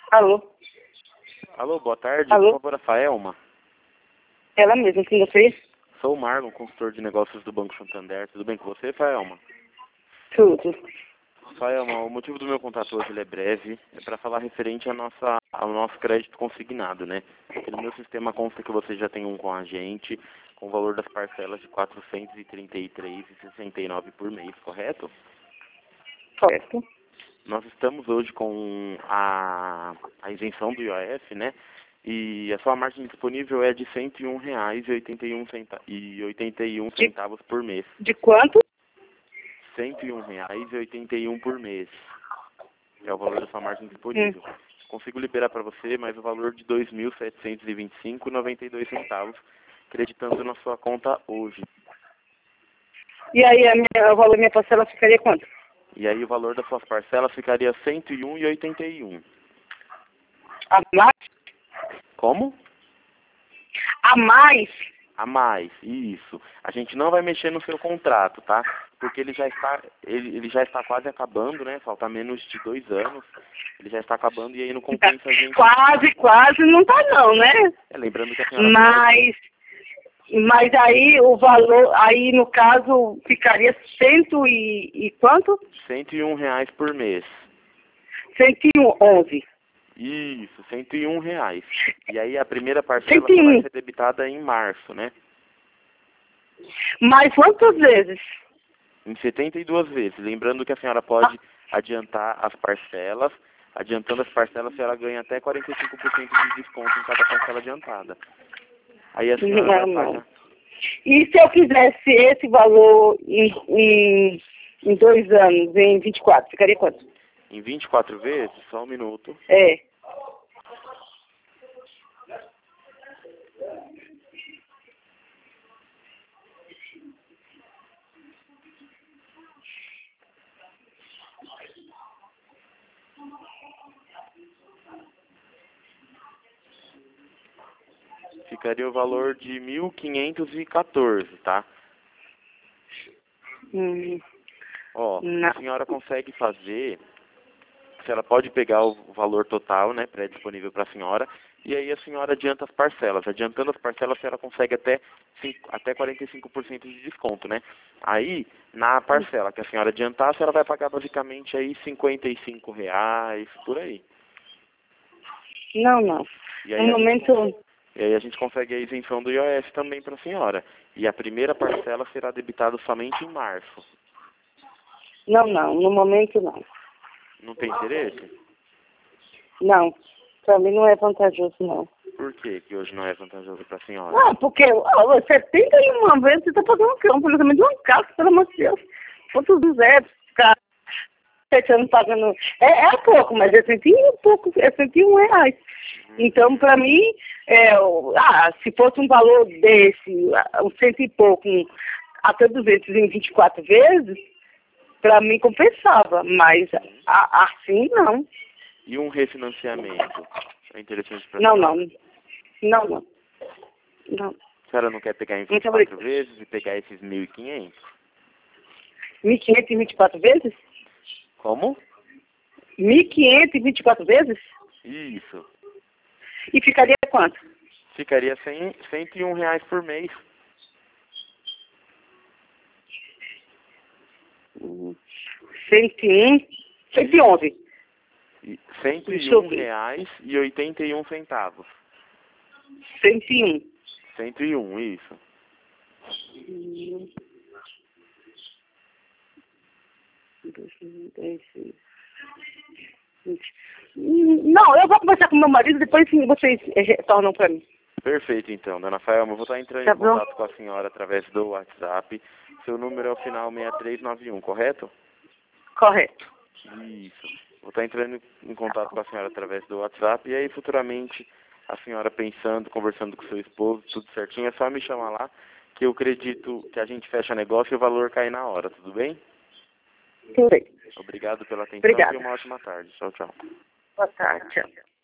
Alô? Alô, boa tarde. Alô? Por favor, a Faelma. Ela mesma, com você? Sou o Marlon, consultor de negócios do Banco Santander. Tudo bem com você, Faelma? Tudo. Faelma, o motivo do meu contato hoje ele é breve. É para falar referente ao nosso crédito consignado, né? Porque no meu sistema consta que você já tem um com a gente, com o valor das parcelas de R$ 433,69 por mês, correto? Correto. Nós estamos hoje com a isenção do IOF, né? E a sua margem disponível é de R$ 101,81 por mês. De quanto? R$ 101,81 por mês. É o valor da sua margem disponível. Consigo liberar para você mais o valor de R$ 2.725,92, creditando na sua conta hoje. E aí o valor da minha parcela ficaria quanto? E aí o valor das suas parcelas ficaria R$ 101,81. A mais? Como? A mais? A mais, isso. A gente não vai mexer no seu contrato, tá? Porque ele já está quase acabando, né? Falta menos de 2 anos. Ele já está acabando e aí não compensa a gente... Quase não tá não, né? Lembrando que a senhora... Mas aí o valor, aí no caso ficaria cento e quanto? R$ 101 por mês. 111. Isso, R$ 101. E aí a primeira parcela só 101. vai ser debitada em março, né? Mas quantas vezes? Em 72 vezes. Lembrando que a senhora pode adiantar as parcelas. Adiantando as parcelas, a senhora ganha até 45% de desconto em cada parcela adiantada. Aí a senhora vai pagar. E se eu quisesse esse valor em 2 anos, em 24, ficaria quanto? Em 24 vezes? Só um minuto. É. Ficaria o valor de 1.514, tá? Ó, Não. a senhora consegue fazer... A senhora pode pegar o valor total, né, pré-disponível para a senhora, e aí a senhora adianta as parcelas. Adiantando as parcelas, a senhora consegue até 45% de desconto, né? Aí, na parcela que a senhora adiantar, a senhora vai pagar basicamente aí R$ 55, por aí. Não. E aí, No momento... E aí a gente consegue a isenção do IOF também para a senhora. E a primeira parcela será debitada somente em março. Não, no momento não. Não tem interesse? Não, para mim não é vantajoso, não. Por que hoje não é vantajoso para a senhora? Ah, porque 71 vezes você está pagando um financiamento de uma casa, pelo amor de Deus. Quantos do zero, ficar 7 anos pagando. É pouco, mas é 101 reais. Então, para mim, se fosse um valor desse, um cento e pouco, até 200 em 24 vezes, para mim compensava, mas assim não. E um refinanciamento? É interessante para a Não. senhora? Não. A senhora não quer pegar em 24 vezes e pegar esses 1.500? 1.500 em 24 vezes? Como? 1.500 em 24 vezes? Isso. E ficaria quanto? Ficaria R$ 101 por mês. 111. R$ 101,81. 101. 101, isso. Não, eu vou conversar com meu marido, depois vocês retornam para mim. Perfeito, então, dona Faelma. Eu vou estar entrando em contato com a senhora através do WhatsApp. Seu número é o final 6391, correto? Correto. Isso. Vou estar entrando em contato com a senhora através do WhatsApp. E aí, futuramente, a senhora pensando, conversando com seu esposo, tudo certinho, é só me chamar lá, que eu acredito que a gente fecha negócio e o valor cai na hora, tudo bem? Tudo bem. Obrigado pela atenção. Obrigada. E uma ótima tarde. Tchau, tchau. Boa tarde. Tchau.